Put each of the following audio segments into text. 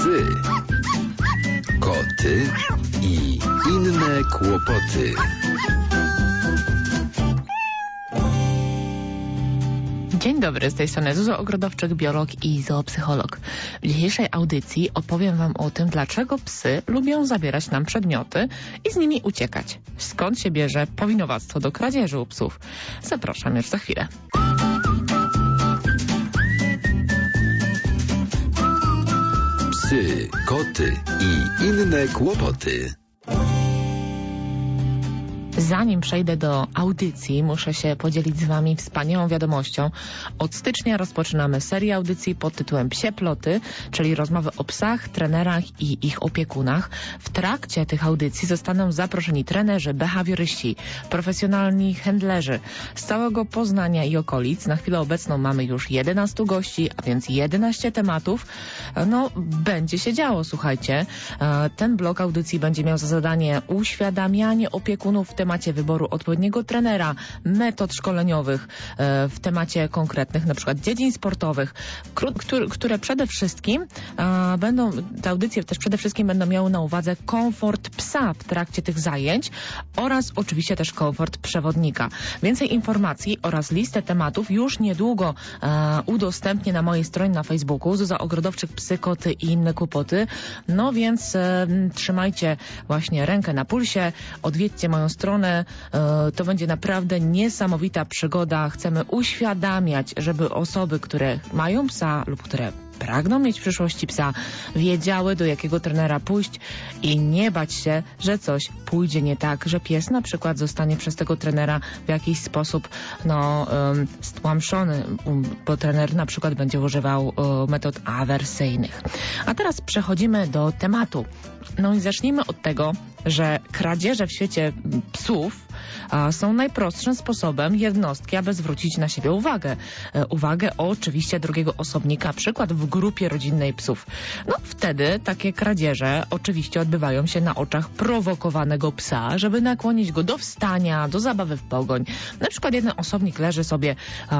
Psy, koty i inne kłopoty. Dzień dobry, z tej strony Zuza Ogrodowczyk, biolog i zoopsycholog. W dzisiejszej audycji opowiem Wam o tym, dlaczego psy lubią zabierać nam przedmioty i z nimi uciekać. Skąd się bierze powinowactwo do kradzieży u psów? Zapraszam już za chwilę. Psy, koty i inne kłopoty. Zanim przejdę do audycji, muszę się podzielić z Wami wspaniałą wiadomością. Od stycznia rozpoczynamy serię audycji pod tytułem Psie Ploty, czyli rozmowy o psach, trenerach i ich opiekunach. W trakcie tych audycji zostaną zaproszeni trenerzy, behawioryści, profesjonalni handlerzy z całego Poznania i okolic. Na chwilę obecną mamy już 11 gości, a więc 11 tematów. No, będzie się działo, słuchajcie. Ten blok audycji będzie miał za zadanie uświadamianie opiekunów w temacie wyboru odpowiedniego trenera, metod szkoleniowych, w temacie konkretnych, na przykład dziedzin sportowych, które przede wszystkim te audycje też przede wszystkim będą miały na uwadze komfort psa w trakcie tych zajęć oraz oczywiście też komfort przewodnika. Więcej informacji oraz listę tematów już niedługo udostępnię na mojej stronie na Facebooku Zuza Ogrodowczyk, Psy, Koty i inne kłopoty. No więc trzymajcie właśnie rękę na pulsie, odwiedźcie moją stronę. To będzie naprawdę niesamowita przygoda. Chcemy uświadamiać, żeby osoby, które mają psa lub które pragną mieć w przyszłości psa, wiedziały, do jakiego trenera pójść i nie bać się, że coś pójdzie nie tak, że pies na przykład zostanie przez tego trenera w jakiś sposób stłamszony, bo trener na przykład będzie używał metod awersyjnych. A teraz przechodzimy do tematu. No i zacznijmy od tego, że kradzieże w świecie psów są najprostszym sposobem jednostki, aby zwrócić na siebie uwagę. Uwagę oczywiście drugiego osobnika, przykład w grupie rodzinnej psów. No wtedy takie kradzieże oczywiście odbywają się na oczach prowokowanego psa, żeby nakłonić go do wstania, do zabawy w pogoń. Na przykład jeden osobnik leży sobie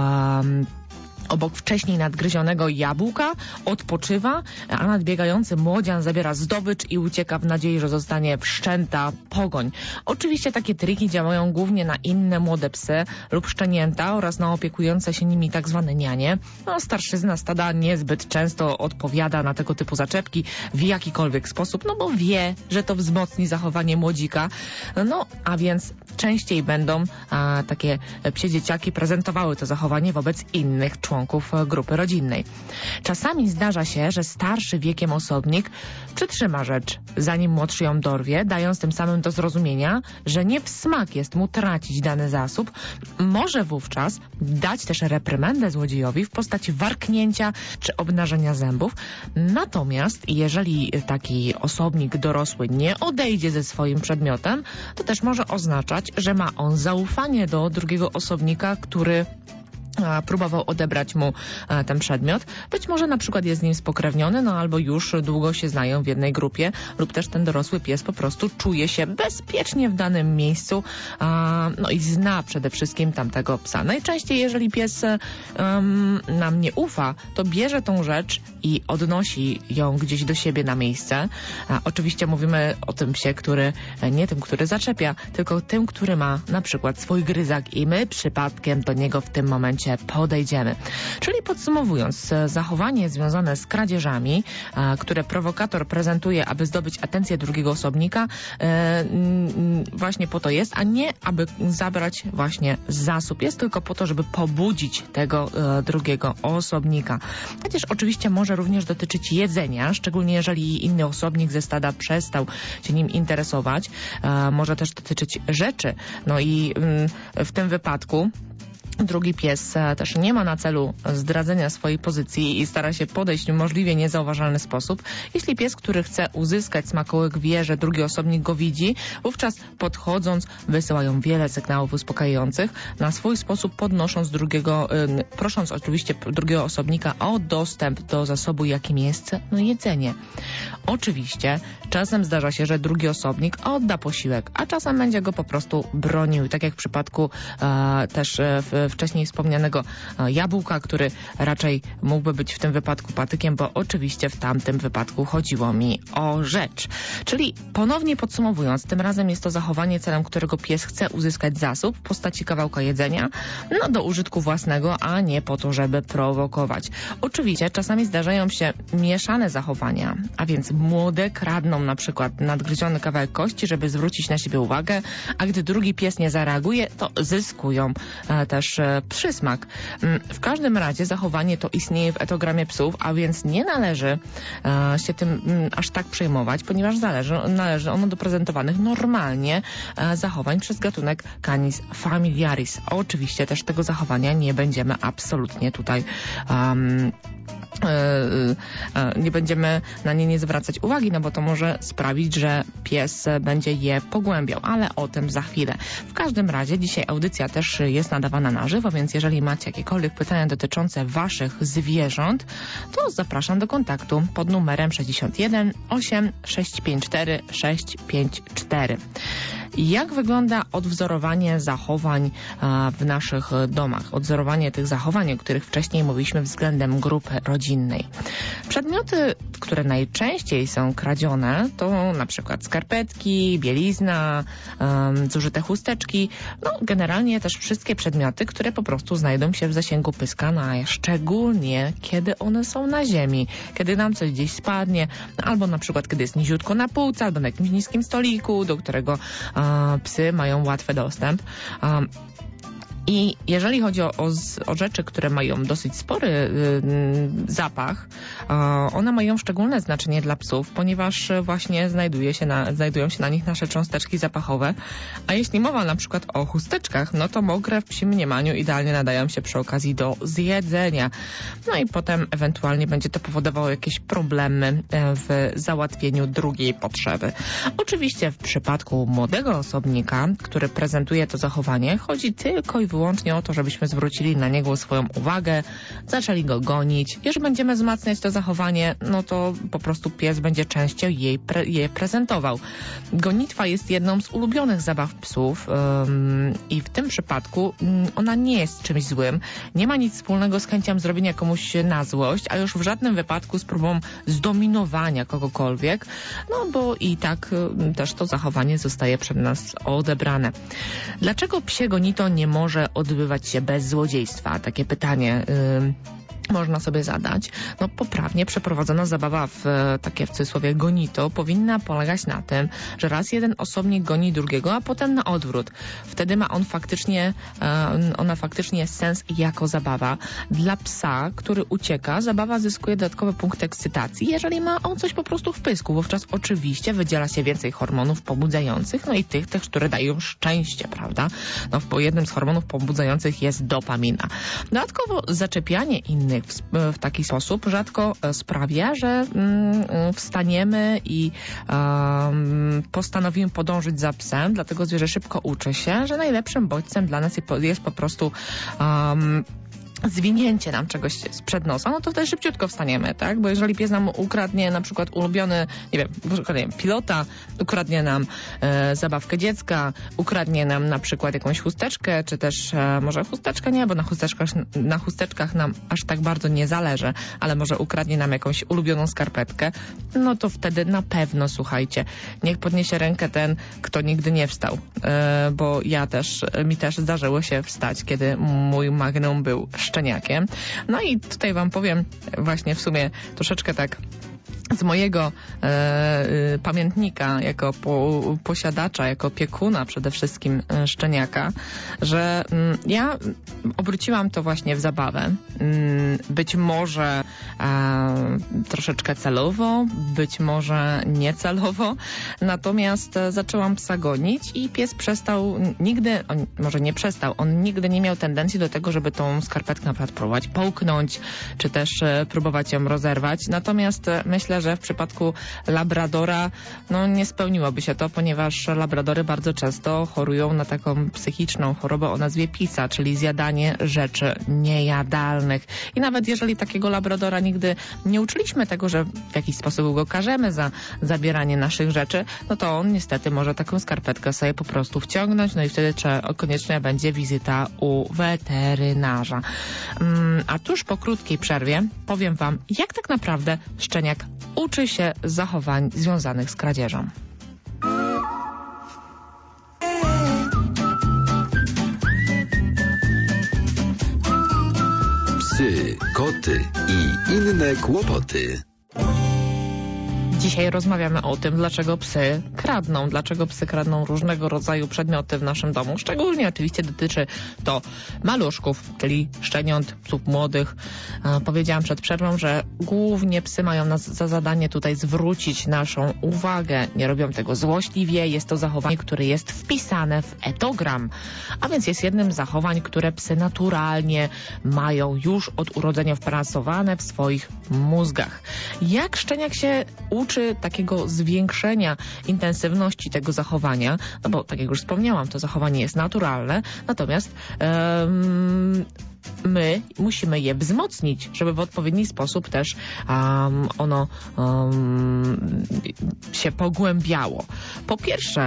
obok wcześniej nadgryzionego jabłka, odpoczywa, a nadbiegający młodzian zabiera zdobycz i ucieka w nadziei, że zostanie wszczęta pogoń. Oczywiście takie triki działają głównie na inne młode psy lub szczenięta oraz na opiekujące się nimi tak zwane nianie. No, starszyzna stada niezbyt często odpowiada na tego typu zaczepki w jakikolwiek sposób, no bo wie, że to wzmocni zachowanie młodzika. No, a więc częściej będą takie psie dzieciaki prezentowały to zachowanie wobec innych członków grupy rodzinnej. Czasami zdarza się, że starszy wiekiem osobnik przytrzyma rzecz, zanim młodszy ją dorwie, dając tym samym do zrozumienia, że nie w smak jest mu tracić dany zasób. Może wówczas dać też reprymendę złodziejowi w postaci warknięcia czy obnażenia zębów. Natomiast jeżeli taki osobnik dorosły nie odejdzie ze swoim przedmiotem, to też może oznaczać, że ma on zaufanie do drugiego osobnika, który próbował odebrać mu ten przedmiot. Być może na przykład jest z nim spokrewniony, no albo już długo się znają w jednej grupie, lub też ten dorosły pies po prostu czuje się bezpiecznie w danym miejscu, no i zna przede wszystkim tamtego psa. Najczęściej, jeżeli pies nam nie ufa, to bierze tą rzecz i odnosi ją gdzieś do siebie na miejsce. Oczywiście mówimy o tym psie, nie tym, który zaczepia, tylko tym, który ma na przykład swój gryzak i my przypadkiem do niego w tym momencie podejdziemy. Czyli podsumowując, zachowanie związane z kradzieżami, które prowokator prezentuje, aby zdobyć atencję drugiego osobnika, właśnie po to jest, a nie aby zabrać właśnie zasób. Jest tylko po to, żeby pobudzić tego drugiego osobnika. Chociaż oczywiście może również dotyczyć jedzenia, szczególnie jeżeli inny osobnik ze stada przestał się nim interesować. Może też dotyczyć rzeczy. No i w tym wypadku drugi pies też nie ma na celu zdradzenia swojej pozycji i stara się podejść w możliwie niezauważalny sposób. Jeśli pies, który chce uzyskać smakołyk, wie, że drugi osobnik go widzi, wówczas podchodząc wysyłają wiele sygnałów uspokajających, na swój sposób prosząc oczywiście drugiego osobnika o dostęp do zasobu, jakim jest jedzenie. Oczywiście czasem zdarza się, że drugi osobnik odda posiłek, a czasem będzie go po prostu bronił. Tak jak w przypadku też wcześniej wspomnianego jabłka, który raczej mógłby być w tym wypadku patykiem, bo oczywiście w tamtym wypadku chodziło mi o rzecz. Czyli ponownie podsumowując, tym razem jest to zachowanie, celem którego pies chce uzyskać zasób w postaci kawałka jedzenia, do użytku własnego, a nie po to, żeby prowokować. Oczywiście czasami zdarzają się mieszane zachowania, a więc młode kradną na przykład nadgryziony kawałek kości, żeby zwrócić na siebie uwagę, a gdy drugi pies nie zareaguje, to zyskują też przysmak. W każdym razie zachowanie to istnieje w etogramie psów, a więc nie należy się tym aż tak przejmować, ponieważ należy ono do prezentowanych normalnie zachowań przez gatunek Canis familiaris. Oczywiście też tego zachowania nie będziemy absolutnie tutaj nie będziemy na nie nie zwracać uwagi, bo to może sprawić, że pies będzie je pogłębiał, ale o tym za chwilę. W każdym razie dzisiaj audycja też jest nadawana na żywo, więc jeżeli macie jakiekolwiek pytania dotyczące waszych zwierząt, to zapraszam do kontaktu pod numerem 61 8 654 654. Jak wygląda odwzorowanie zachowań w naszych domach? Odwzorowanie tych zachowań, o których wcześniej mówiliśmy względem grupy rodzinnej. Przedmioty, które najczęściej są kradzione, to na przykład skarpetki, bielizna, zużyte chusteczki, generalnie też wszystkie przedmioty, które po prostu znajdą się w zasięgu pyska, szczególnie kiedy one są na ziemi, kiedy nam coś gdzieś spadnie, albo na przykład kiedy jest niziutko na półce, albo na jakimś niskim stoliku, do którego psy mają łatwy dostęp. I jeżeli chodzi o rzeczy, które mają dosyć spory zapach, one mają szczególne znaczenie dla psów, ponieważ właśnie znajdują się na nich nasze cząsteczki zapachowe. A jeśli mowa na przykład o chusteczkach, to mokre w psim mniemaniu idealnie nadają się przy okazji do zjedzenia. I potem ewentualnie będzie to powodowało jakieś problemy w załatwieniu drugiej potrzeby. Oczywiście w przypadku młodego osobnika, który prezentuje to zachowanie, chodzi tylko i wyłącznie o to, żebyśmy zwrócili na niego swoją uwagę, zaczęli go gonić. Jeżeli będziemy wzmacniać to zachowanie, to po prostu pies będzie częściej je prezentował. Gonitwa jest jedną z ulubionych zabaw psów i w tym przypadku ona nie jest czymś złym. Nie ma nic wspólnego z chęcią zrobienia komuś na złość, a już w żadnym wypadku z próbą zdominowania kogokolwiek, bo i tak też to zachowanie zostaje przez nas odebrane. Dlaczego psie gonito nie może odbywać się bez złodziejstwa? Takie pytanie można sobie zadać. Poprawnie przeprowadzona zabawa w cudzysłowie gonito powinna polegać na tym, że raz jeden osobnik goni drugiego, a potem na odwrót. Wtedy ma ona faktycznie sens jako zabawa. Dla psa, który ucieka, zabawa zyskuje dodatkowe punkty ekscytacji, jeżeli ma on coś po prostu w pysku. Wówczas oczywiście wydziela się więcej hormonów pobudzających, i tych też, które dają szczęście, prawda? Bo jednym z hormonów pobudzających jest dopamina. Dodatkowo zaczepianie innych w taki sposób rzadko sprawia, że wstaniemy i postanowimy podążyć za psem, dlatego zwierzę szybko uczy się, że najlepszym bodźcem dla nas jest po prostu zwinięcie nam czegoś sprzed nosa, to wtedy szybciutko wstaniemy, tak? Bo jeżeli pies nam ukradnie na przykład ulubiony, pilota, ukradnie nam zabawkę dziecka, ukradnie nam na przykład jakąś chusteczkę, czy też może chusteczkę nie, bo na chusteczkach nam aż tak bardzo nie zależy, ale może ukradnie nam jakąś ulubioną skarpetkę, to wtedy na pewno, słuchajcie, niech podniesie rękę ten, kto nigdy nie wstał, bo mi też zdarzyło się wstać, kiedy mój Magnum był szczeniakiem. I tutaj wam powiem właśnie w sumie troszeczkę tak z mojego pamiętnika, jako posiadacza, jako opiekuna przede wszystkim szczeniaka, że ja obróciłam to właśnie w zabawę. Być może troszeczkę celowo, być może niecelowo, natomiast zaczęłam psa gonić i pies przestał on nigdy nie miał tendencji do tego, żeby tą skarpetkę na przykład próbować połknąć, czy też próbować ją rozerwać. Natomiast myślę, że w przypadku labradora nie spełniłoby się to, ponieważ labradory bardzo często chorują na taką psychiczną chorobę o nazwie PISA, czyli zjadanie rzeczy niejadalnych. I nawet jeżeli takiego labradora nigdy nie uczyliśmy tego, że w jakiś sposób go karzemy za zabieranie naszych rzeczy, to on niestety może taką skarpetkę sobie po prostu wciągnąć, i wtedy koniecznie będzie wizyta u weterynarza. A tuż po krótkiej przerwie powiem Wam, jak tak naprawdę szczeniak uczy się zachowań związanych z kradzieżą. Psy, koty i inne kłopoty. Dzisiaj rozmawiamy o tym, dlaczego psy kradną różnego rodzaju przedmioty w naszym domu. Szczególnie oczywiście dotyczy to maluszków, czyli szczeniąt, psów młodych. Powiedziałam przed przerwą, że głównie psy mają za zadanie tutaj zwrócić naszą uwagę. Nie robią tego złośliwie. Jest to zachowanie, które jest wpisane w etogram. A więc jest jednym z zachowań, które psy naturalnie mają już od urodzenia wprasowane w swoich mózgach. Jak szczeniak się uczy takiego zwiększenia intensywności tego zachowania, bo tak jak już wspomniałam, to zachowanie jest naturalne, natomiast my musimy je wzmocnić, żeby w odpowiedni sposób też ono się pogłębiało. Po pierwsze,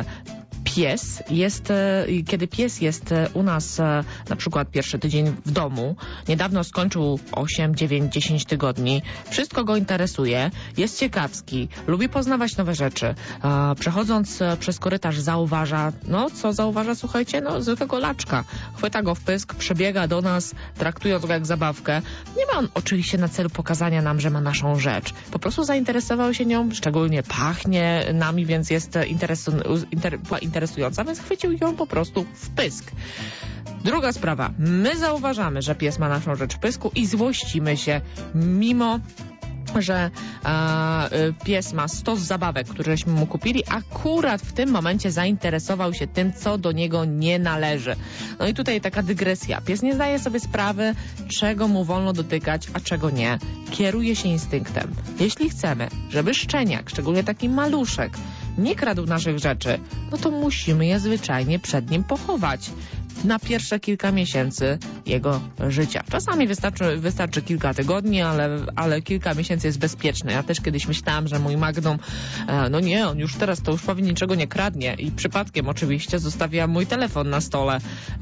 kiedy pies jest u nas na przykład pierwszy tydzień w domu, niedawno skończył 8, 9, 10 tygodni, wszystko go interesuje, jest ciekawski, lubi poznawać nowe rzeczy. Przechodząc przez korytarz zauważa, co zauważa, słuchajcie? Zwykłego laczka. Chwyta go w pysk, przebiega do nas, traktując go jak zabawkę. Nie ma on oczywiście na celu pokazania nam, że ma naszą rzecz. Po prostu zainteresował się nią, szczególnie pachnie nami, więc jest interesująca, więc chwycił ją po prostu w pysk. Druga sprawa. My zauważamy, że pies ma naszą rzecz w pysku i złościmy się, mimo że pies ma stos zabawek, któreśmy mu kupili, akurat w tym momencie zainteresował się tym, co do niego nie należy. I tutaj taka dygresja. Pies nie zdaje sobie sprawy, czego mu wolno dotykać, a czego nie. Kieruje się instynktem. Jeśli chcemy, żeby szczeniak, szczególnie taki maluszek, nie kradł naszych rzeczy, to musimy je zwyczajnie przed nim pochować na pierwsze kilka miesięcy jego życia. Czasami wystarczy kilka tygodni, ale kilka miesięcy jest bezpieczne. Ja też kiedyś myślałam, że mój Magnum, on już teraz to już prawie niczego nie kradnie i przypadkiem oczywiście zostawiłam mój telefon na stole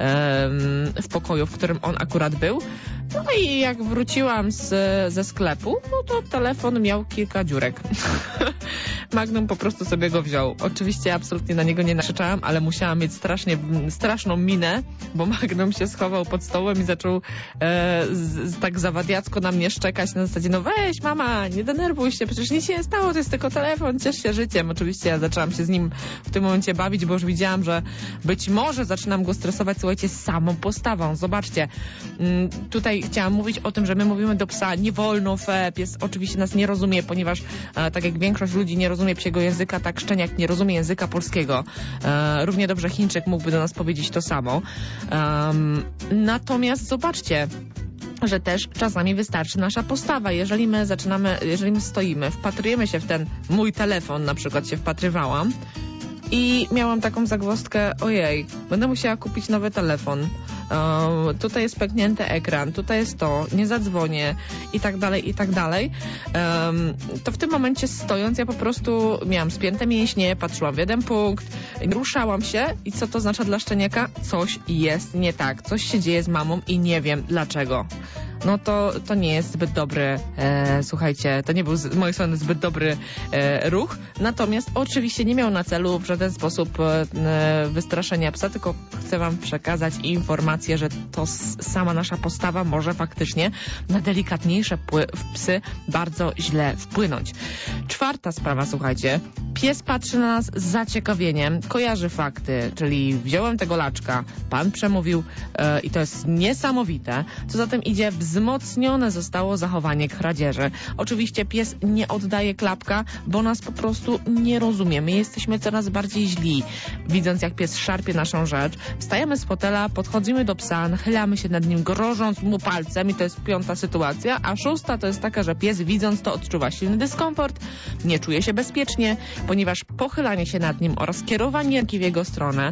w pokoju, w którym on akurat był. I jak wróciłam ze sklepu, to telefon miał kilka dziurek. Magnum po prostu sobie go wziął. Oczywiście absolutnie na niego nie nakrzyczałam, ale musiałam mieć straszną minę, bo Magnum się schował pod stołem i zaczął tak zawadiacko na mnie szczekać na zasadzie, weź mama, nie denerwuj się, przecież nic się nie stało, to jest tylko telefon, ciesz się życiem. Oczywiście ja zaczęłam się z nim w tym momencie bawić, bo już widziałam, że być może zaczynam go stresować, słuchajcie, z samą postawą. Zobaczcie, tutaj chciałam mówić o tym, że my mówimy do psa, nie wolno fe, pies oczywiście nas nie rozumie, ponieważ tak jak większość ludzi nie rozumie psiego języka, tak szczeniak nie rozumie języka polskiego. Równie dobrze Chińczyk mógłby do nas powiedzieć to samo. Natomiast zobaczcie, że też czasami wystarczy nasza postawa. Jeżeli my stoimy, wpatrujemy się w ten mój telefon, na przykład się wpatrywałam i miałam taką zagwozdkę, ojej, będę musiała kupić nowy telefon. Tutaj jest pęknięty ekran, tutaj jest to, nie zadzwonię i tak dalej, to w tym momencie stojąc ja po prostu miałam spięte mięśnie, patrzyłam w jeden punkt, ruszałam się i co to oznacza dla szczeniaka? Coś jest nie tak, coś się dzieje z mamą i nie wiem dlaczego. To nie jest zbyt dobry, słuchajcie, to nie był z mojej strony zbyt dobry ruch, natomiast oczywiście nie miał na celu w żaden sposób wystraszenia psa, tylko chcę wam przekazać informację, że to sama nasza postawa może faktycznie na delikatniejsze psy bardzo źle wpłynąć. Czwarta sprawa, słuchajcie, Pies patrzy na nas z zaciekawieniem, kojarzy fakty, czyli wziąłem tego laczka, pan przemówił i to jest niesamowite. Co za tym idzie, wzmocnione zostało zachowanie kradzieży. Oczywiście pies nie oddaje klapka, bo nas po prostu nie rozumie. My jesteśmy coraz bardziej źli. Widząc, jak pies szarpie naszą rzecz, wstajemy z fotela, podchodzimy do psa, nachylamy się nad nim, grożąc mu palcem i to jest 5. sytuacja, a 6. to jest taka, że pies widząc to odczuwa silny dyskomfort, nie czuje się bezpiecznie, ponieważ pochylanie się nad nim oraz kierowanie ręki w jego stronę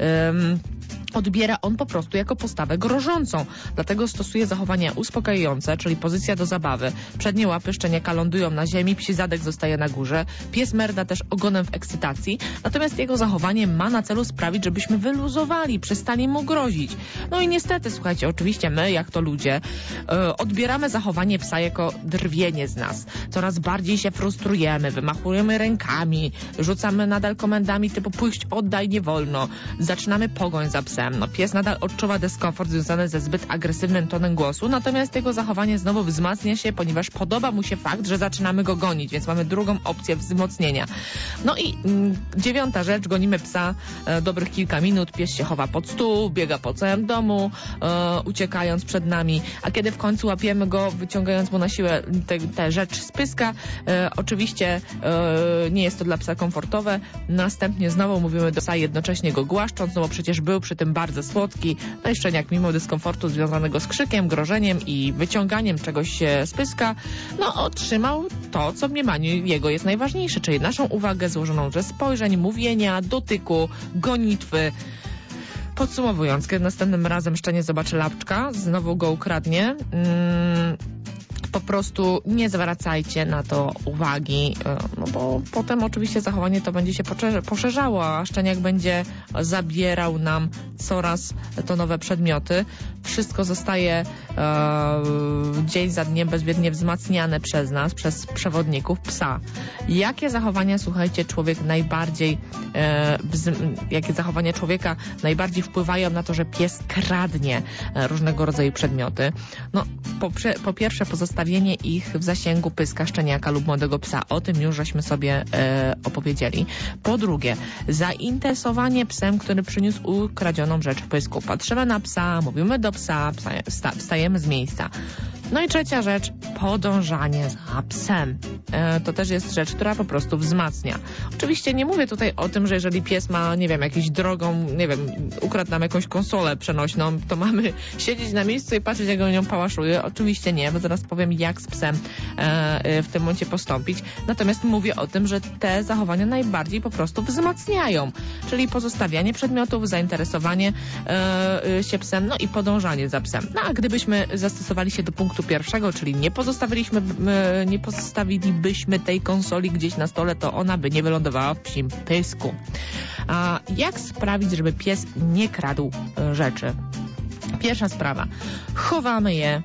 odbiera on po prostu jako postawę grożącą. Dlatego stosuje zachowania uspokajające, czyli pozycja do zabawy. Przednie łapy szczeniaka lądują na ziemi, psi zadek zostaje na górze. Pies merda też ogonem w ekscytacji. Natomiast jego zachowanie ma na celu sprawić, żebyśmy wyluzowali, przestali mu grozić. No i niestety, słuchajcie, oczywiście my, jak to ludzie, odbieramy zachowanie psa jako drwienie z nas. Coraz bardziej się frustrujemy, wymachujemy rękami, rzucamy nadal komendami typu pójść, oddaj, nie wolno. Zaczynamy pogoń za psem. No, pies nadal odczuwa dyskomfort związany ze zbyt agresywnym tonem głosu, natomiast jego zachowanie znowu wzmacnia się, ponieważ podoba mu się fakt, że zaczynamy go gonić, więc mamy drugą opcję wzmocnienia. No i 9. rzecz, gonimy psa dobrych kilka minut, pies się chowa pod stół, biega po całym domu, uciekając przed nami, a kiedy w końcu łapiemy go, wyciągając mu na siłę tę rzecz z pyska, oczywiście nie jest to dla psa komfortowe. Następnie znowu mówimy do psa, jednocześnie go głaszcząc, no bo przecież był przy tym bardzo słodki. No i szczeniak mimo dyskomfortu związanego z krzykiem, grożeniem i wyciąganiem czegoś z pyska, no otrzymał to, co w mniemaniu jego jest najważniejsze, czyli naszą uwagę złożoną ze spojrzeń, mówienia, dotyku, gonitwy. Podsumowując, kiedy następnym razem szczeniec zobaczy laczka, znowu go ukradnie, po prostu nie zwracajcie na to uwagi, no bo potem oczywiście zachowanie to będzie się poszerzało, a szczeniak będzie zabierał nam coraz to nowe przedmioty. Wszystko zostaje dzień za dniem bezwiednie wzmacniane przez nas, przez przewodników psa. Jakie zachowania, słuchajcie, jakie zachowania człowieka najbardziej wpływają na to, że pies kradnie różnego rodzaju przedmioty? No, po pierwsze pozostawienie ich w zasięgu pyska szczeniaka lub młodego psa. O tym już żeśmy sobie opowiedzieli. Po drugie, zainteresowanie psem, który przyniósł ukradzioną rzecz w pysku. Patrzymy na psa, mówimy do psa, wstajemy z miejsca. No i 3. rzecz, podążanie za psem. To też jest rzecz, która po prostu wzmacnia. Oczywiście nie mówię tutaj o tym, że jeżeli pies ma, nie wiem, jakąś drogą, nie wiem, ukradł nam jakąś konsolę przenośną, to mamy siedzieć na miejscu i patrzeć, jak on ją pałaszuje. Oczywiście nie, bo zaraz powiem, jak z psem w tym momencie postąpić. Natomiast mówię o tym, że te zachowania najbardziej po prostu wzmacniają. Czyli pozostawianie przedmiotów, zainteresowanie się psem, no i podążanie za psem. No a gdybyśmy zastosowali się do punktu 1, czyli nie postawilibyśmy tej konsoli gdzieś na stole, to ona by nie wylądowała w psim pysku. A jak sprawić, żeby pies nie kradł rzeczy? Pierwsza sprawa. Chowamy je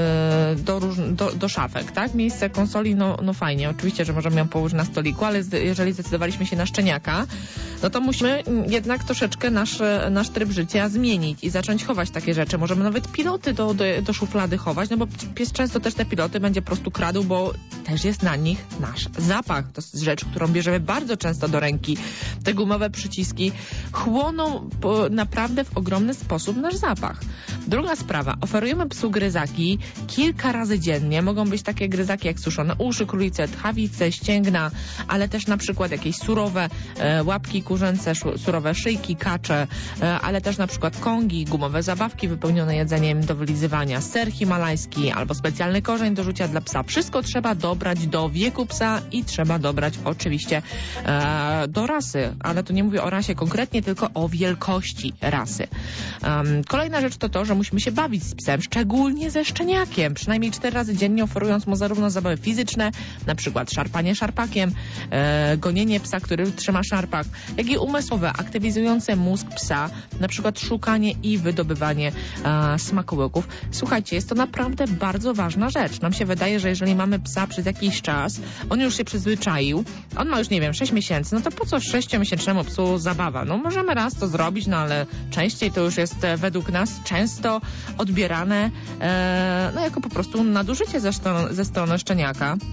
do szafek, tak? Miejsce konsoli, no fajnie, oczywiście, że możemy ją położyć na stoliku, ale jeżeli zdecydowaliśmy się na szczeniaka, no to musimy jednak troszeczkę nasz tryb życia zmienić i zacząć chować takie rzeczy. Możemy nawet piloty do szuflady chować, no bo pies często też te piloty będzie po prostu kradł, bo też jest na nich nasz zapach. To jest rzecz, którą bierzemy bardzo często do ręki. Te gumowe przyciski chłoną naprawdę w ogromny sposób nasz zapach. Druga sprawa. Oferujemy psu gryzaki kilka razy dziennie. Mogą być takie gryzaki jak suszone uszy, królice, tchawice, ścięgna, ale też na przykład jakieś surowe łapki kurzęce, surowe szyjki, kacze, ale też na przykład kongi, gumowe zabawki wypełnione jedzeniem do wylizywania, ser himalajski albo specjalny korzeń do rzucia dla psa. Wszystko trzeba dobrać do wieku psa i trzeba dobrać oczywiście do rasy, ale tu nie mówię o rasie konkretnie, tylko o wielkości rasy. Kolejna rzecz to to, że musimy się bawić z psem, szczególnie ze szczeniakiem, przynajmniej 4 razy dziennie, oferując mu zarówno zabawy fizyczne, na przykład szarpanie szarpakiem, gonienie psa, który trzyma szarpak, jak i umysłowe, aktywizujące mózg psa, na przykład szukanie i wydobywanie smakołyków. Słuchajcie, jest to naprawdę bardzo ważna rzecz. Nam się wydaje, że jeżeli mamy psa przez jakiś czas, on już się przyzwyczaił, on ma już, nie wiem, 6 miesięcy, no to po co 6-miesięcznemu psu zabawa? No możemy raz to zrobić, no ale częściej to już jest według nas często odbierane no jako po prostu nadużycie ze strony szczeniaka.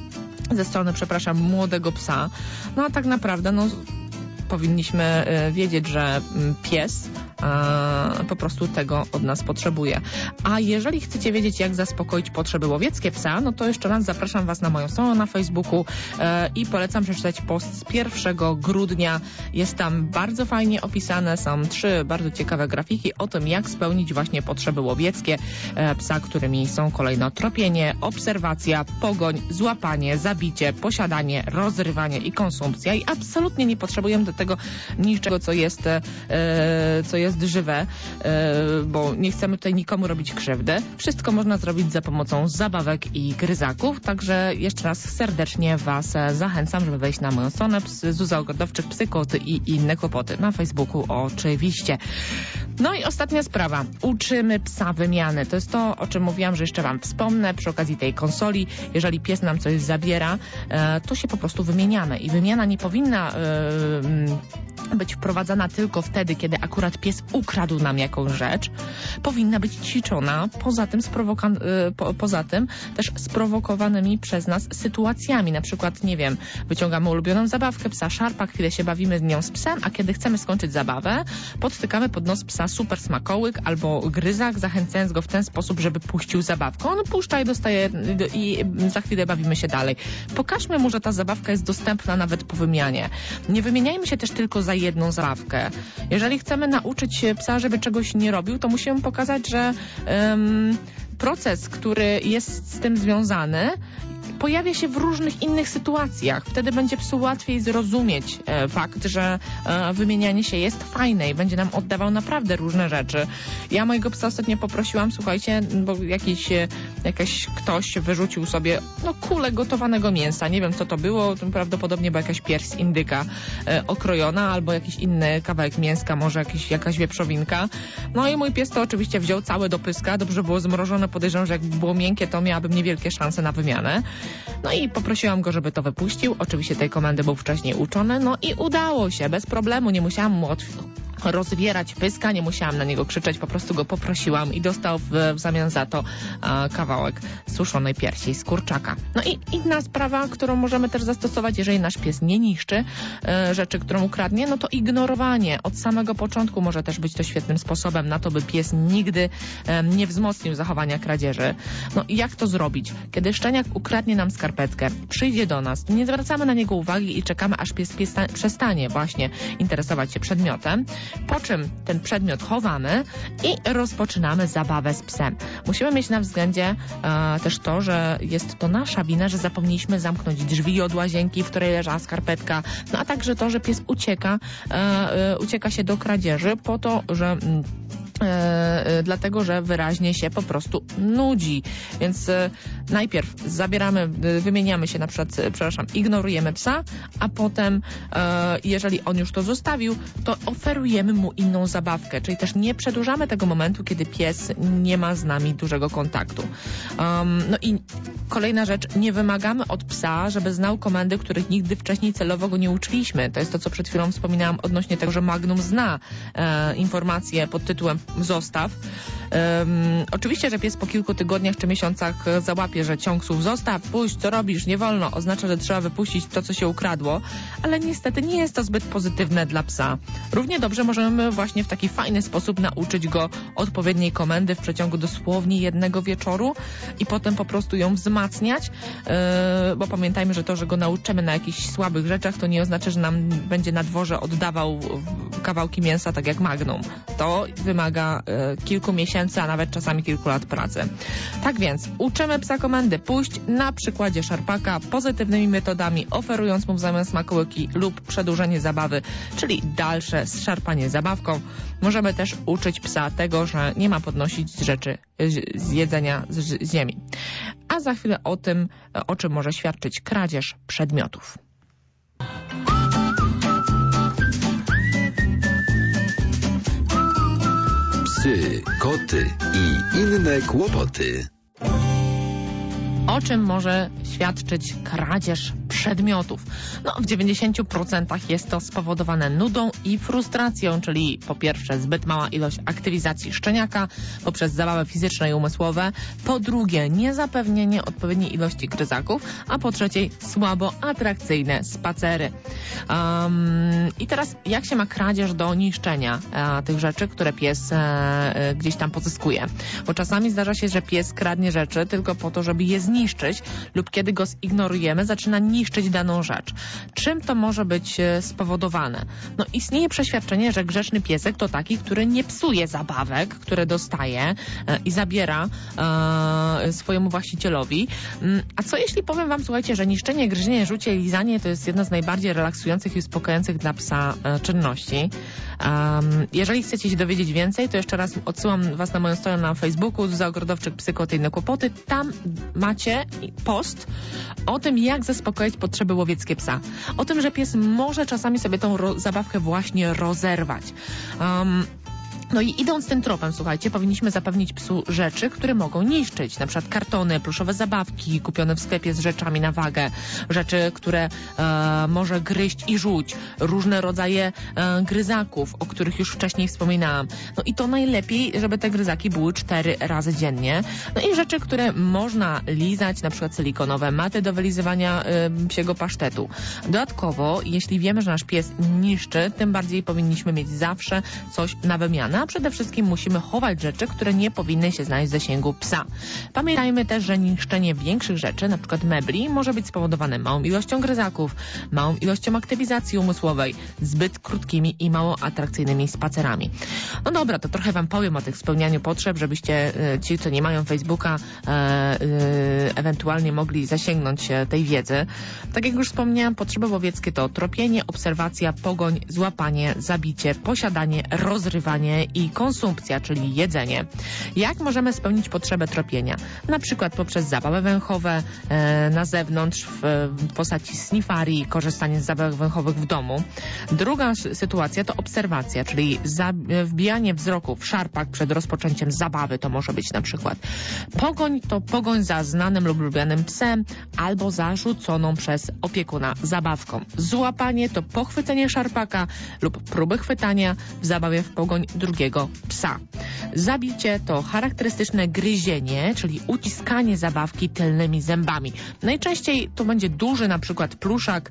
ze strony, młodego psa. No a tak naprawdę, powinniśmy wiedzieć, że pies po prostu tego od nas potrzebuje. A jeżeli chcecie wiedzieć, jak zaspokoić potrzeby łowieckie psa, no to jeszcze raz zapraszam Was na moją stronę na Facebooku i polecam przeczytać post z 1 grudnia. Jest tam bardzo fajnie opisane, są 3 bardzo ciekawe grafiki o tym, jak spełnić właśnie potrzeby łowieckie psa, którymi są kolejno tropienie, obserwacja, pogoń, złapanie, zabicie, posiadanie, rozrywanie i konsumpcja. I absolutnie nie potrzebujemy do tego niczego, co jest żywe, bo nie chcemy tutaj nikomu robić krzywdy. Wszystko można zrobić za pomocą zabawek i gryzaków, także jeszcze raz serdecznie Was zachęcam, żeby wejść na moją stronę Zuza Ogrodowczyk, Psy, Koty i inne kłopoty. Na Facebooku oczywiście. No i ostatnia sprawa. Uczymy psa wymiany. To jest to, o czym mówiłam, że jeszcze Wam wspomnę przy okazji tej konsoli. Jeżeli pies nam coś zabiera, to się po prostu wymieniamy. I wymiana nie powinna być wprowadzana tylko wtedy, kiedy akurat pies ukradł nam jakąś rzecz. Powinna być ćwiczona poza tym też sprowokowanymi przez nas sytuacjami. Na przykład, nie wiem, wyciągamy ulubioną zabawkę psa, szarpa, chwilę się bawimy z nią z psem, a kiedy chcemy skończyć zabawę, podstykamy pod nos psa super smakołyk albo gryzak, zachęcając go w ten sposób, żeby puścił zabawkę. On puszcza i dostaje i za chwilę bawimy się dalej. Pokażmy mu, że ta zabawka jest dostępna nawet po wymianie. Nie wymieniajmy się też tylko za jedną zabawkę. Jeżeli chcemy nauczyć psa, żeby czegoś nie robił, to musimy pokazać, że proces, który jest z tym związany, pojawia się w różnych innych sytuacjach. Wtedy będzie psu łatwiej zrozumieć fakt, że wymienianie się jest fajne i będzie nam oddawał naprawdę różne rzeczy. Ja mojego psa ostatnio poprosiłam, słuchajcie, bo ktoś wyrzucił sobie kulę gotowanego mięsa. Nie wiem, co to było. Prawdopodobnie była jakaś pierś z indyka okrojona albo jakiś inny kawałek mięska, może jakaś wieprzowinka. No i mój pies to oczywiście wziął całe do pyska. Dobrze było zmrożone. Podejrzewam, że jakby było miękkie, to miałabym niewielkie szanse na wymianę. No i poprosiłam go, żeby to wypuścił. Oczywiście tej komendy był wcześniej uczony. No i udało się. Bez problemu. Nie musiałam mu rozwierać pyska, nie musiałam na niego krzyczeć, po prostu go poprosiłam i dostał w zamian za to kawałek suszonej piersi z kurczaka. No i inna sprawa, którą możemy też zastosować, jeżeli nasz pies nie niszczy rzeczy, którą ukradnie, no to ignorowanie od samego początku może też być to świetnym sposobem na to, by pies nigdy nie wzmocnił zachowania kradzieży. No i jak to zrobić? Kiedy szczeniak ukradnie nam skarpetkę, przyjdzie do nas, nie zwracamy na niego uwagi i czekamy, aż pies przestanie właśnie interesować się przedmiotem, po czym ten przedmiot chowamy i rozpoczynamy zabawę z psem. Musimy mieć na względzie też to, że jest to nasza wina, że zapomnieliśmy zamknąć drzwi od łazienki, w której leżała skarpetka, no a także to, że pies ucieka się do kradzieży po to, że dlatego, że wyraźnie się po prostu nudzi. Więc najpierw wymieniamy się, ignorujemy psa, a potem, jeżeli on już to zostawił, to oferujemy mu inną zabawkę, czyli też nie przedłużamy tego momentu, kiedy pies nie ma z nami dużego kontaktu. No i kolejna rzecz, nie wymagamy od psa, żeby znał komendy, których nigdy wcześniej celowo go nie uczyliśmy. To jest to, co przed chwilą wspominałam odnośnie tego, że Magnum zna informacje pod tytułem zostaw. Oczywiście, że pies po kilku tygodniach czy miesiącach załapie, że ciąg słów zostaw, puść, co robisz, nie wolno, oznacza, że trzeba wypuścić to, co się ukradło, ale niestety nie jest to zbyt pozytywne dla psa. Równie dobrze możemy właśnie w taki fajny sposób nauczyć go odpowiedniej komendy w przeciągu dosłownie jednego wieczoru i potem po prostu ją wzmacniać, bo pamiętajmy, że to, że go nauczymy na jakichś słabych rzeczach, to nie oznacza, że nam będzie na dworze oddawał kawałki mięsa tak jak Magnum. To wymaga kilku miesięcy, a nawet czasami kilku lat pracy. Tak więc uczymy psa komendy puść na przykładzie szarpaka pozytywnymi metodami, oferując mu w zamian smakołyki lub przedłużenie zabawy, czyli dalsze szarpanie zabawką. Możemy też uczyć psa tego, że nie ma podnosić rzeczy z jedzenia z ziemi. A za chwilę o tym, o czym może świadczyć kradzież przedmiotów. Psy, koty i inne kłopoty. O czym może świadczyć kradzież przedmiotów. No, w 90% jest to spowodowane nudą i frustracją, czyli po pierwsze zbyt mała ilość aktywizacji szczeniaka poprzez zabawy fizyczne i umysłowe, po drugie niezapewnienie odpowiedniej ilości gryzaków, a po trzecie słabo atrakcyjne spacery. I teraz jak się ma kradzież do niszczenia tych rzeczy, które pies gdzieś tam pozyskuje? Bo czasami zdarza się, że pies kradnie rzeczy tylko po to, żeby je zniszczyć, lub kiedy go zignorujemy, zaczyna niszczyć daną rzecz. Czym to może być spowodowane? No, istnieje przeświadczenie, że grzeczny piesek to taki, który nie psuje zabawek, które dostaje i zabiera swojemu właścicielowi. A co jeśli powiem wam, słuchajcie, że niszczenie, gryzienie, rzucie i lizanie to jest jedna z najbardziej relaksujących i uspokajających dla psa czynności. Jeżeli chcecie się dowiedzieć więcej, to jeszcze raz odsyłam was na moją stronę na Facebooku Zuza Ogrodowczyk, Psy, Koty i inne kłopoty. Tam macie post o tym, jak zaspokoić potrzeby łowieckie psa. O tym, że pies może czasami sobie tą zabawkę właśnie rozerwać. No i idąc tym tropem, słuchajcie, powinniśmy zapewnić psu rzeczy, które mogą niszczyć. Na przykład kartony, pluszowe zabawki kupione w sklepie z rzeczami na wagę. Rzeczy, które może gryźć i żuć. Różne rodzaje gryzaków, o których już wcześniej wspominałam. No i to najlepiej, żeby te gryzaki były 4 razy dziennie. No i rzeczy, które można lizać, na przykład silikonowe maty do wylizywania psiego pasztetu. Dodatkowo, jeśli wiemy, że nasz pies niszczy, tym bardziej powinniśmy mieć zawsze coś na wymianę. A przede wszystkim musimy chować rzeczy, które nie powinny się znaleźć w zasięgu psa. Pamiętajmy też, że niszczenie większych rzeczy, na przykład mebli, może być spowodowane małą ilością gryzaków, małą ilością aktywizacji umysłowej, zbyt krótkimi i mało atrakcyjnymi spacerami. No dobra, to trochę wam powiem o tych spełnianiu potrzeb, żebyście ci, co nie mają Facebooka, ewentualnie mogli zasięgnąć tej wiedzy. Tak jak już wspomniałam, potrzeby łowieckie to tropienie, obserwacja, pogoń, złapanie, zabicie, posiadanie, rozrywanie i konsumpcja, czyli jedzenie. Jak możemy spełnić potrzebę tropienia? Na przykład poprzez zabawy węchowe na zewnątrz w postaci snifarii, korzystanie z zabawek węchowych w domu. Druga sytuacja to obserwacja, czyli wbijanie wzroku w szarpak przed rozpoczęciem zabawy. To może być na przykład pogoń, to pogoń za znanym lub lubianym psem albo za rzuconą przez opiekuna zabawką. Złapanie to pochwycenie szarpaka lub próby chwytania w zabawie w pogoń drugiego psa. Zabicie to charakterystyczne gryzienie, czyli uciskanie zabawki tylnymi zębami. Najczęściej to będzie duży na przykład pluszak,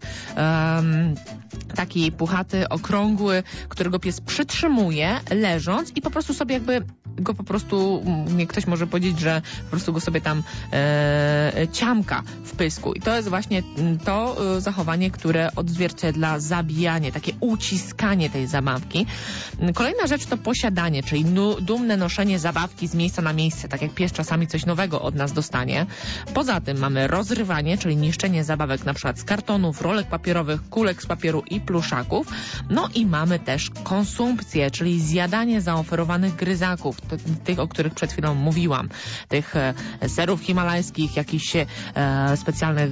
taki puchaty, okrągły, którego pies przytrzymuje leżąc i po prostu sobie jakby go po prostu, ktoś może powiedzieć, że po prostu go sobie tam ciamka w pysku. I to jest właśnie to zachowanie, które odzwierciedla zabijanie, takie uciskanie tej zabawki. Kolejna rzecz to posiadanie, czyli dumne noszenie zabawki z miejsca na miejsce, tak jak pies czasami coś nowego od nas dostanie. Poza tym mamy rozrywanie, czyli niszczenie zabawek na przykład z kartonów, rolek papierowych, kulek z papieru i pluszaków. No i mamy też konsumpcję, czyli zjadanie zaoferowanych gryzaków, tych, o których przed chwilą mówiłam. Tych serów himalajskich, jakichś specjalnych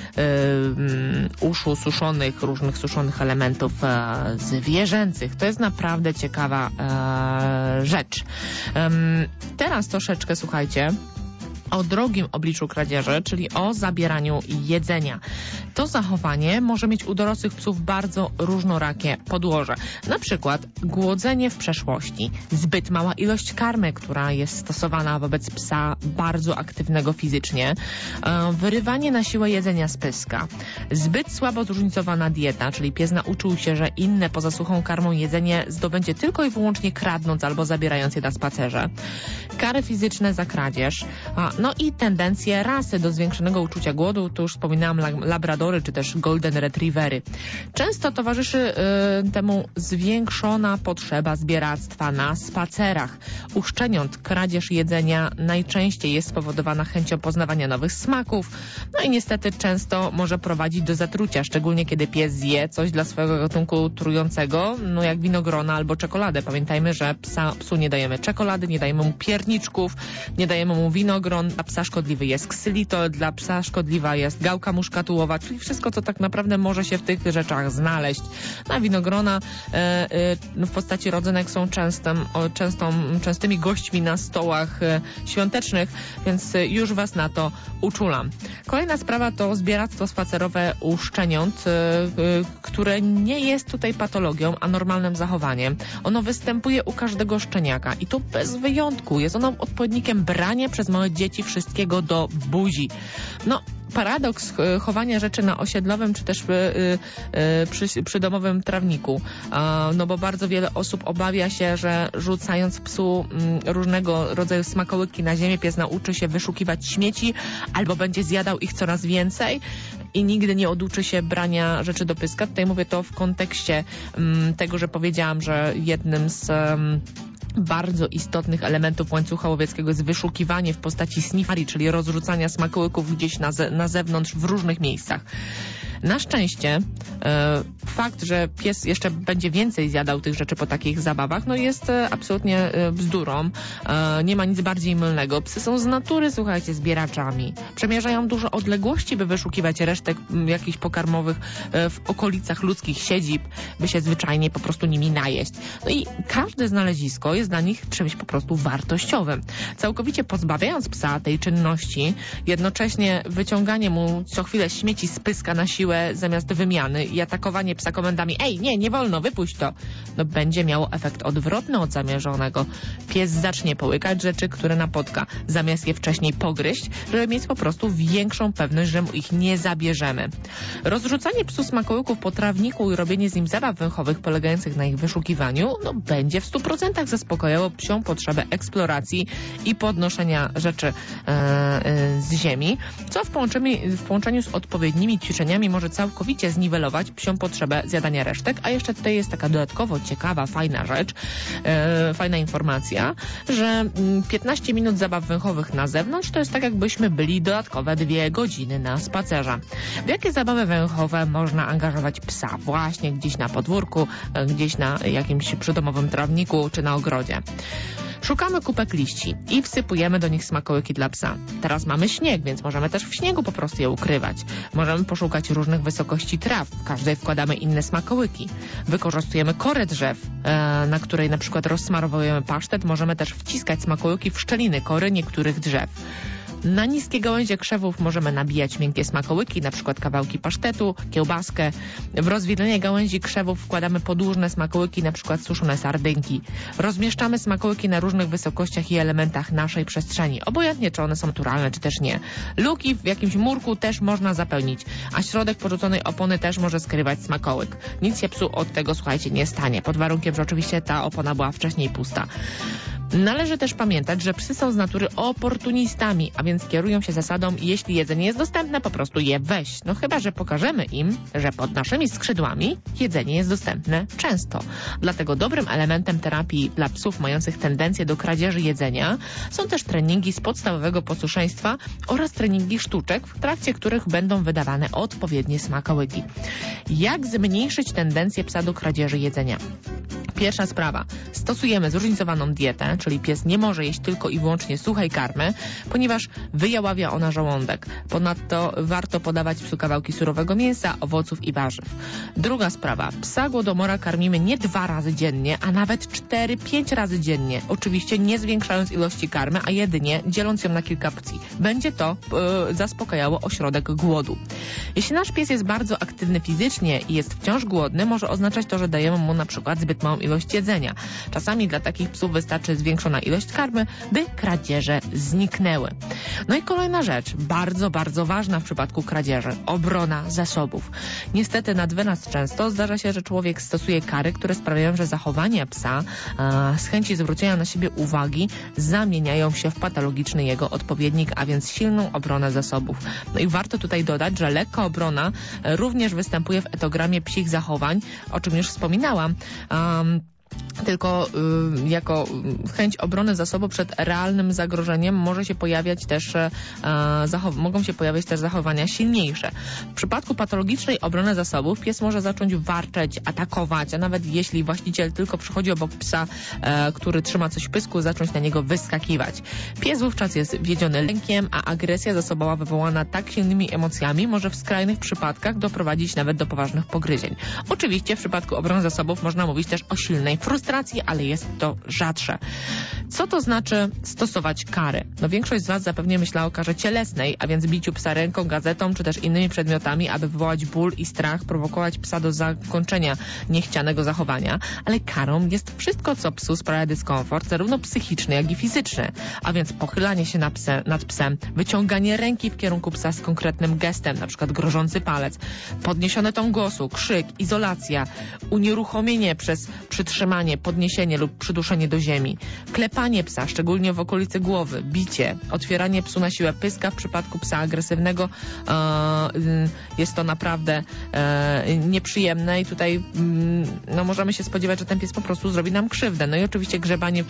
uszu suszonych, różnych suszonych elementów zwierzęcych. To jest naprawdę ciekawa rzecz. Teraz troszeczkę, słuchajcie, o drugim obliczu kradzieży, czyli o zabieraniu jedzenia. To zachowanie może mieć u dorosłych psów bardzo różnorakie podłoże. Na przykład głodzenie w przeszłości, zbyt mała ilość karmy, która jest stosowana wobec psa bardzo aktywnego fizycznie, wyrywanie na siłę jedzenia z pyska, zbyt słabo zróżnicowana dieta, czyli pies nauczył się, że inne poza suchą karmą jedzenie zdobędzie tylko i wyłącznie kradnąc albo zabierając je na spacerze, kary fizyczne za kradzież, no i tendencje rasy do zwiększonego uczucia głodu, tu już wspominałam labradory czy też golden retrievery. Często towarzyszy temu zwiększona potrzeba zbieractwa na spacerach. U szczeniąt kradzież jedzenia najczęściej jest spowodowana chęcią poznawania nowych smaków, no i niestety często może prowadzić do zatrucia, szczególnie kiedy pies zje coś dla swojego gatunku trującego, no jak winogrona albo czekoladę. Pamiętajmy, że psu nie dajemy czekolady, nie dajemy mu pierniczków, nie dajemy mu winogron, dla psa szkodliwy jest ksylitol, dla psa szkodliwa jest gałka muszkatułowa, czyli wszystko, co tak naprawdę może się w tych rzeczach znaleźć. Na winogrona w postaci rodzynek są częstymi gośćmi na stołach świątecznych, więc już Was na to uczulam. Kolejna sprawa to zbieractwo spacerowe u szczeniąt, które nie jest tutaj patologią, a normalnym zachowaniem. Ono występuje u każdego szczeniaka i to bez wyjątku. Jest ono odpowiednikiem brania przez małe dzieci wszystkiego do buzi. Paradoks chowania rzeczy na osiedlowym czy też przy domowym trawniku. Bo bardzo wiele osób obawia się, że rzucając psu różnego rodzaju smakołyki na ziemię, pies nauczy się wyszukiwać śmieci albo będzie zjadał ich coraz więcej i nigdy nie oduczy się brania rzeczy do pyska. Tutaj mówię to w kontekście tego, że powiedziałam, że jednym z bardzo istotnych elementów łańcucha łowieckiego jest wyszukiwanie w postaci sniffari, czyli rozrzucania smakołyków gdzieś na zewnątrz w różnych miejscach. Na szczęście fakt, że pies jeszcze będzie więcej zjadał tych rzeczy po takich zabawach, jest absolutnie bzdurą. Nie ma nic bardziej mylnego. Psy są z natury, słuchajcie, zbieraczami. Przemierzają duże odległości, by wyszukiwać resztek jakichś pokarmowych w okolicach ludzkich siedzib, by się zwyczajnie po prostu nimi najeść. I każde znalezisko jest dla nich czymś po prostu wartościowym. Całkowicie pozbawiając psa tej czynności, jednocześnie wyciąganie mu co chwilę śmieci z pyska na siłę zamiast wymiany i atakowanie psa komendami ej, nie wolno, wypuść to, będzie miało efekt odwrotny od zamierzonego. Pies zacznie połykać rzeczy, które napotka, zamiast je wcześniej pogryźć, żeby mieć po prostu większą pewność, że mu ich nie zabierzemy. Rozrzucanie psu smakołyków po trawniku i robienie z nim zabaw węchowych polegających na ich wyszukiwaniu, będzie w 100% zaspokajało psią potrzebę eksploracji i podnoszenia rzeczy z ziemi, co w połączeniu z odpowiednimi ćwiczeniami może całkowicie zniwelować psią potrzebę zjadania resztek, a jeszcze tutaj jest taka dodatkowo ciekawa, fajna rzecz, fajna informacja, że 15 minut zabaw węchowych na zewnątrz to jest tak, jakbyśmy byli dodatkowe 2 godziny na spacerze. W jakie zabawy węchowe można angażować psa? Właśnie gdzieś na podwórku, gdzieś na jakimś przydomowym trawniku czy na ogrodzie. Szukamy kupek liści i wsypujemy do nich smakołyki dla psa. Teraz mamy śnieg, więc możemy też w śniegu po prostu je ukrywać. Możemy poszukać różnych wysokości traw. W każdej wkładamy inne smakołyki. Wykorzystujemy korę drzew, na której na przykład rozsmarowujemy pasztet. Możemy też wciskać smakołyki w szczeliny kory niektórych drzew. Na niskie gałęzie krzewów możemy nabijać miękkie smakołyki, na przykład kawałki pasztetu, kiełbaskę. W rozwidlenie gałęzi krzewów wkładamy podłużne smakołyki, na przykład suszone sardynki. Rozmieszczamy smakołyki na różnych wysokościach i elementach naszej przestrzeni, obojętnie czy one są naturalne, czy też nie. Luki w jakimś murku też można zapełnić, a środek porzuconej opony też może skrywać smakołyk. Nic się psu od tego, słuchajcie, nie stanie, pod warunkiem, że oczywiście ta opona była wcześniej pusta. Należy też pamiętać, że psy są z natury oportunistami, a więc kierują się zasadą, jeśli jedzenie jest dostępne, po prostu je weź. Chyba że pokażemy im, że pod naszymi skrzydłami jedzenie jest dostępne często. Dlatego dobrym elementem terapii dla psów mających tendencję do kradzieży jedzenia są też treningi z podstawowego posłuszeństwa oraz treningi sztuczek, w trakcie których będą wydawane odpowiednie smakołyki. Jak zmniejszyć tendencję psa do kradzieży jedzenia? Pierwsza sprawa. Stosujemy zróżnicowaną dietę, czyli pies nie może jeść tylko i wyłącznie suchej karmy, ponieważ wyjaławia ona żołądek. Ponadto warto podawać psu kawałki surowego mięsa, owoców i warzyw. Druga sprawa. Psa głodomora karmimy nie 2 razy dziennie, a nawet 4-5 razy dziennie. Oczywiście nie zwiększając ilości karmy, a jedynie dzieląc ją na kilka porcji. Będzie to zaspokajało ośrodek głodu. Jeśli nasz pies jest bardzo aktywny fizycznie i jest wciąż głodny, może oznaczać to, że dajemy mu na przykład zbyt małą ilość jedzenia. Czasami dla takich psów wystarczy zwiększona ilość karmy, by kradzieże zniknęły. I kolejna rzecz, bardzo, bardzo ważna w przypadku kradzieży. Obrona zasobów. Niestety nadwyraz często zdarza się, że człowiek stosuje kary, które sprawiają, że zachowania psa z chęci zwrócenia na siebie uwagi zamieniają się w patologiczny jego odpowiednik, a więc silną obronę zasobów. I warto tutaj dodać, że lekka obrona również występuje w etogramie psich zachowań, o czym już wspominałam. tylko jako chęć obrony zasobu przed realnym zagrożeniem mogą się pojawiać też zachowania silniejsze. W przypadku patologicznej obrony zasobów pies może zacząć warczeć, atakować, a nawet jeśli właściciel tylko przychodzi obok psa, który trzyma coś w pysku, zacząć na niego wyskakiwać. Pies wówczas jest wiedziony lękiem, a agresja zasobowa wywołana tak silnymi emocjami może w skrajnych przypadkach doprowadzić nawet do poważnych pogryzień. Oczywiście w przypadku obrony zasobów można mówić też o silnej frustracji, ale jest to rzadsze. Co to znaczy stosować kary? No większość z Was zapewne myślała o karze cielesnej, a więc biciu psa ręką, gazetą czy też innymi przedmiotami, aby wywołać ból i strach, prowokować psa do zakończenia niechcianego zachowania, ale karą jest wszystko, co psu sprawia dyskomfort, zarówno psychiczny, jak i fizyczny, a więc pochylanie się nad psem, wyciąganie ręki w kierunku psa z konkretnym gestem, na przykład grożący palec, podniesiony ton głosu, krzyk, izolacja, unieruchomienie przez przytrzymanie, podniesienie lub przyduszenie do ziemi, klepanie psa, szczególnie w okolicy głowy, bicie, otwieranie psu na siłę pyska. W przypadku psa agresywnego jest to naprawdę nieprzyjemne i tutaj możemy się spodziewać, że ten pies po prostu zrobi nam krzywdę. No i oczywiście grzebanie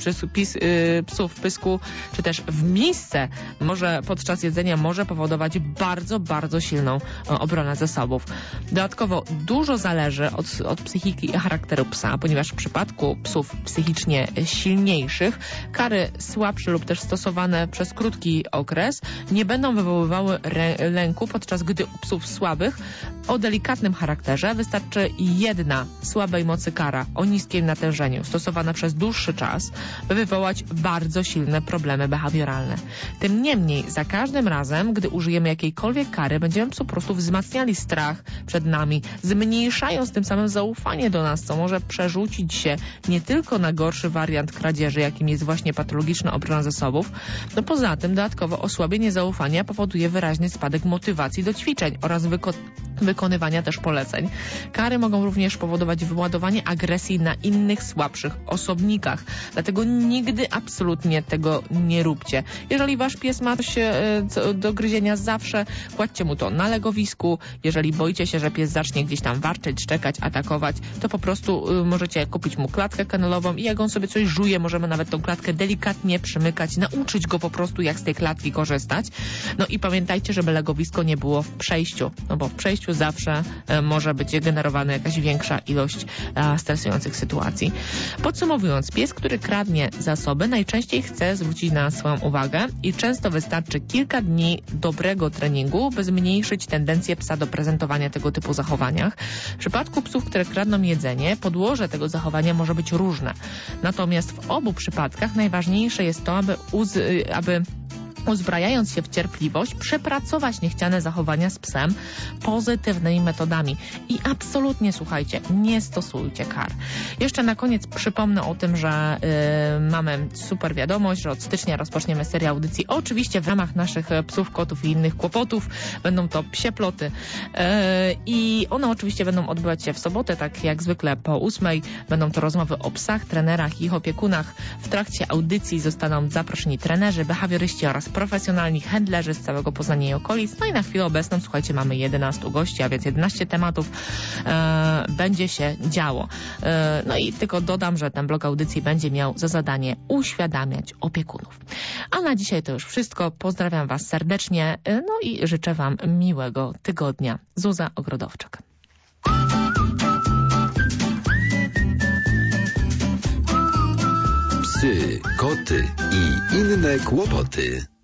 psów w pysku, czy też w miejsce podczas jedzenia może powodować bardzo, bardzo silną obronę zasobów. Dodatkowo dużo zależy od psychiki i charakteru psa, ponieważ w przypadku psów psychicznie silniejszych kary słabsze lub też stosowane przez krótki okres nie będą wywoływały lęku, podczas gdy u psów słabych o delikatnym charakterze wystarczy jedna słabej mocy kara o niskim natężeniu stosowana przez dłuższy czas, by wywołać bardzo silne problemy behawioralne. Tym niemniej za każdym razem, gdy użyjemy jakiejkolwiek kary, będziemy po prostu wzmacniali strach przed nami, zmniejszając tym samym zaufanie do nas, co może przerzucić się nie tylko na gorszy wariant kradzieży, jakim jest właśnie patologiczna obrona zasobów. No poza tym dodatkowo osłabienie zaufania powoduje wyraźny spadek motywacji do ćwiczeń oraz wykonywania też poleceń. Kary mogą również powodować wyładowanie agresji na innych słabszych osobnikach. Dlatego nigdy absolutnie tego nie róbcie. Jeżeli wasz pies ma coś do gryzienia, zawsze kładźcie mu to na legowisku. Jeżeli boicie się, że pies zacznie gdzieś tam warczeć, szczekać, atakować, to po prostu możecie kupić mu klatkę kennelową i jak on sobie coś żuje, możemy nawet tą klatkę delikatnie przymykać, nauczyć go po prostu, jak z tej klatki korzystać. No i pamiętajcie, żeby legowisko nie było w przejściu, no bo w przejściu zawsze może być generowana jakaś większa ilość stresujących sytuacji. Podsumowując, pies, który kradnie zasoby, najczęściej chce zwrócić na swoją uwagę i często wystarczy kilka dni dobrego treningu, by zmniejszyć tendencję psa do prezentowania tego typu zachowaniach. W przypadku psów, które kradną jedzenie, podłoże tego zachowania może być różne. Natomiast w obu przypadkach najważniejsze jest to, aby uzbrajając się w cierpliwość, przepracować niechciane zachowania z psem pozytywnymi metodami. I absolutnie, słuchajcie, nie stosujcie kar. Jeszcze na koniec przypomnę o tym, że mamy super wiadomość, że od stycznia rozpoczniemy serię audycji. Oczywiście w ramach naszych psów, kotów i innych kłopotów. Będą to psie ploty. I one oczywiście będą odbywać się w sobotę, tak jak zwykle po 8:00. Będą to rozmowy o psach, trenerach i ich opiekunach. W trakcie audycji zostaną zaproszeni trenerzy, behawioryści oraz profesjonalni handlerzy z całego Poznania i okolic. No i na chwilę obecną, słuchajcie, mamy 11 gości, a więc 11 tematów będzie się działo. No i tylko dodam, że ten blok audycji będzie miał za zadanie uświadamiać opiekunów. A na dzisiaj to już wszystko. Pozdrawiam Was serdecznie, no i życzę Wam miłego tygodnia. Zuza Ogrodowczyk. Psy, koty i inne kłopoty.